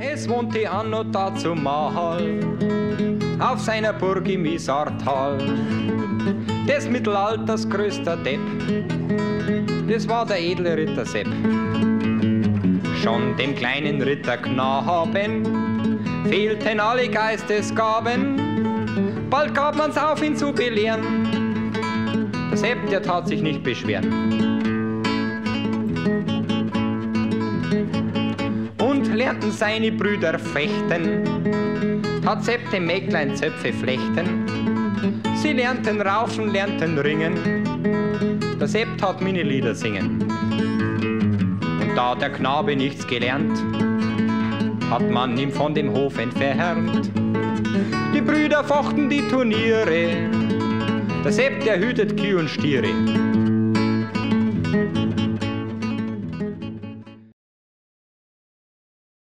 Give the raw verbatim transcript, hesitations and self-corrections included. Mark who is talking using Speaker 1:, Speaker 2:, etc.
Speaker 1: Es wohnte anno dazumal auf seiner Burg im Isartal des Mittelalters größter Depp, das war der edle Ritter Sepp. Schon dem kleinen Ritter Knaben fehlten alle Geistesgaben, bald gab man's auf, ihn zu belehren. Der Sepp, der tat sich nicht beschweren. Und lernten seine Brüder fechten, tat Sepp dem Mägdlein Zöpfe flechten. Sie lernten raufen, lernten ringen, der Sepp tat Minnelieder singen. Und da der Knabe nichts gelernt, hat man ihn von dem Hof entfernt. Die Brüder fochten die Turniere, der Sepp, der hütet Kühe und Stiere.